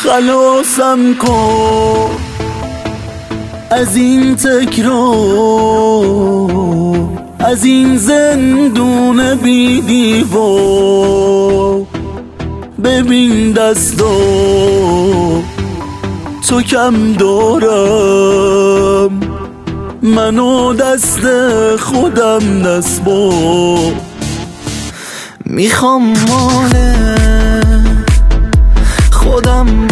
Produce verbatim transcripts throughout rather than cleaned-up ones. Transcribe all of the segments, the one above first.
خلاصم کن از این تکرار، از این زندون بی دیوار. ببین دستا تو کم دارم، منو دست خودم دست با. میخوام مال خودم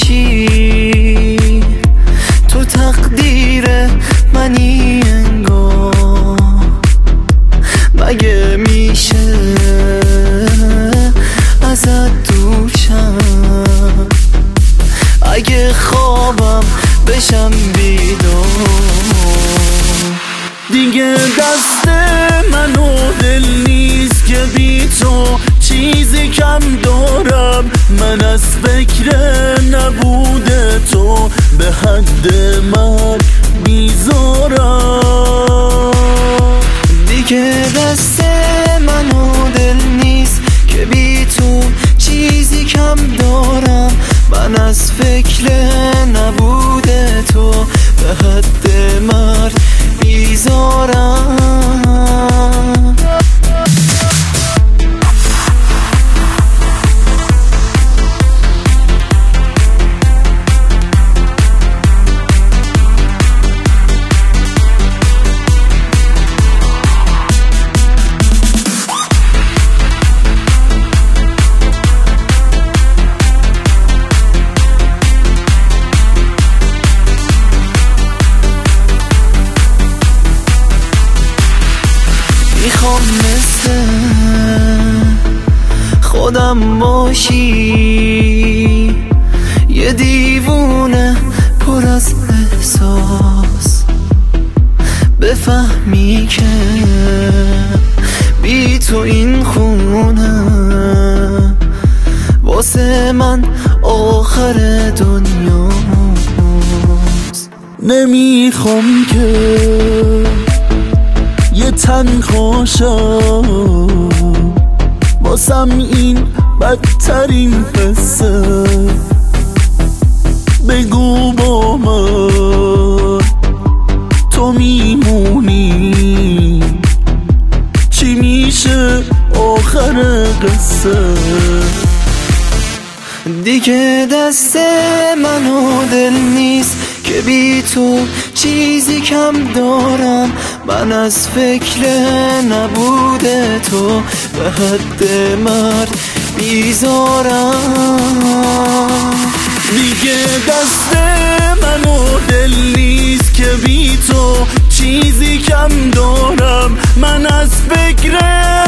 باشی، تو تقدیر منی انگار. مگه میشه ازت دور شم؟ اگه خوابم بشم بیدار. دیگه دست منو دل نیست که بی تو چیزی کم دارم. من از فکر نبود تو به حد مرگ بیزارم. دیگه دست منو دل نیست که بی تو چیزی کم دارم. من از فکر نبود تو به حد مرگ بیزارم. میخوام مثل خودم باشی، یه دیوونه پر از احساس. بفهمی که بی تو این خونه واسه من آخر دنیاست. نمیخوام که یه تنها شم، واسم این بدترین قصه. بگو با من تو میمونی، چی میشه آخر قصه؟ دیگه دست منو دل نیست که بی تو چیزی کم دارم. من از فکر نبود تو به حد مرگ بیزارم. دیگه دست منو دل نیست که بی تو چیزی کم دارم. من از فکر